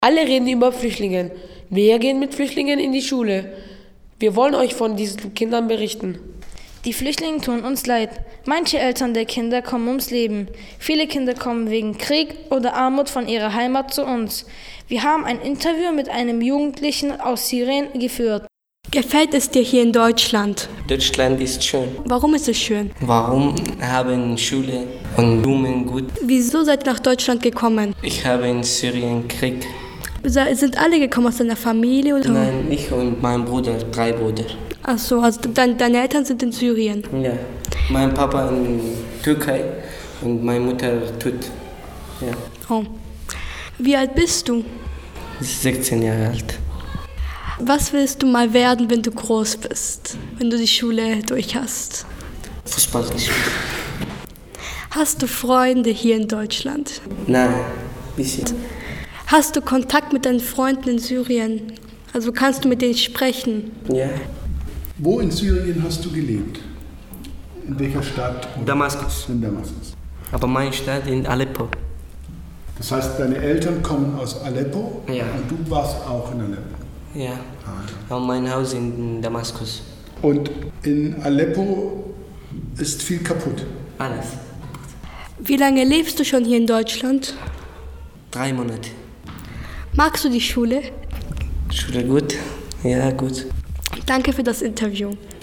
Alle reden über Flüchtlinge. Wir gehen mit Flüchtlingen in die Schule. Wir wollen euch von diesen Kindern berichten. Die Flüchtlinge tun uns leid. Manche Eltern der Kinder kommen ums Leben. Viele Kinder kommen wegen Krieg oder Armut von ihrer Heimat zu uns. Wir haben ein Interview mit einem Jugendlichen aus Syrien geführt. Gefällt es dir hier in Deutschland? Deutschland ist schön. Warum ist es schön? Warum haben Schule und Blumen gut? Wieso seid ihr nach Deutschland gekommen? Ich habe in Syrien Krieg. Sind alle gekommen aus deiner Familie? Oder? Nein, ich und mein Bruder, 3 Brüder. Ach so, also deine Eltern sind in Syrien? Ja, mein Papa in Türkei und meine Mutter tut. Ja. Oh. Wie alt bist du? 16 Jahre alt. Was willst du mal werden, wenn du groß bist, wenn du die Schule durch hast? Fußball gespielt. Hast du Freunde hier in Deutschland? Nein, bisschen. Hast du Kontakt mit deinen Freunden in Syrien? Also kannst du mit denen sprechen? Ja. Wo in Syrien hast du gelebt? In welcher Stadt? Damaskus. In Damaskus. Aber meine Stadt in Aleppo. Das heißt, deine Eltern kommen aus Aleppo Ja. und du warst auch in Aleppo. Ja. Und mein Haus in Damaskus. Und in Aleppo ist viel kaputt. Alles. Wie lange lebst du schon hier in Deutschland? 3 Monate. Magst du die Schule? Schule gut? Ja, gut. Danke für das Interview.